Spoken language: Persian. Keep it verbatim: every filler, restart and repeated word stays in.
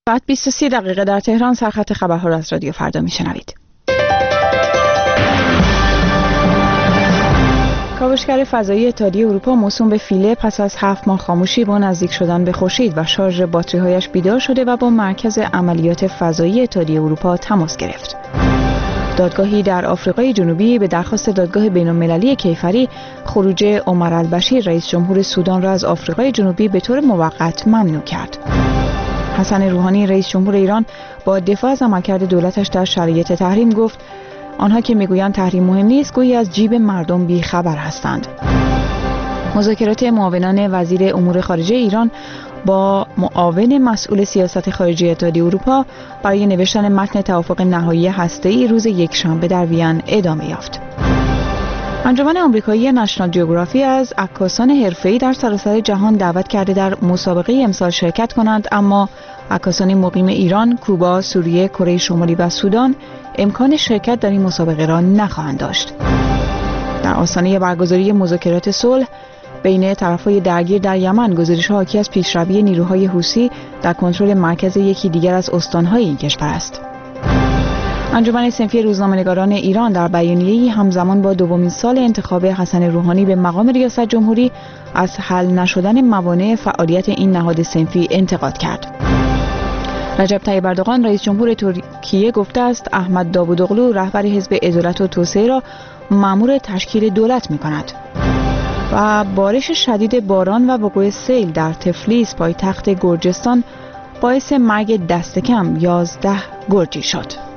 ساعت بیست و سه دقیقه در تهران. سرخط خبرها را از رادیو فردا میشنوید. کاوشگر فضایی اتحادیه اروپا موسوم به فیله پس از هفت ماه خاموشی با نزدیک شدن به خورشید و شارژ باتری‌هایش بیدار شده و با مرکز عملیات فضایی اتحادیه اروپا تماس گرفت. دادگاهی در آفریقای جنوبی به درخواست دادگاه بین‌المللی کیفری خروج عمر البشیر رئیس جمهور سودان را از آفریقای جنوبی به طور موقت ممنوع کرد. حسن روحانی رئیس جمهور ایران با دفاع از عملکرد دولتش در شرایط تحریم گفت آنها که میگویند تحریم مهم نیست گویی از جیب مردم بیخبر هستند. مذاکرات معاونان وزیر امور خارجه ایران با معاون مسئول سیاست خارجی اتحادیه اروپا برای نوشتن متن توافق نهایی هسته‌ای روز یکشنبه در وین ادامه یافت. انجمن آمریکایی نشنال جیوگرافی از عکاسان حرفه‌ای در سراسر جهان دعوت کرده در مسابقه امسال شرکت کنند، اما عکاسان مقیم ایران، کوبا، سوریه، کره شمالی و سودان امکان شرکت در این مسابقه را نخواهند داشت. در آستانه برگزاری مذاکرات صلح بین طرف‌های درگیر در یمن، گزارش‌ها حاکی از پیشروی نیروهای حوثی در کنترل مرکز یکی دیگر از استان‌های این کشور است. انجمن صنفی روزنامه‌نگاران ایران در بیانیه‌ای همزمان با دومین سال انتخاب حسن روحانی به مقام ریاست جمهوری از حل نشدن موانع فعالیت این نهاد صنفی انتقاد کرد. رجب طیب اردوغان رئیس جمهور ترکیه گفته است احمد داوودوغلو رهبر حزب عدالت و توسعه را مأمور تشکیل دولت می‌کند. و بارش شدید باران و وقوع سیل در تفلیس پایتخت گرجستان باعث مرگ دست کم یازده گرجی شد.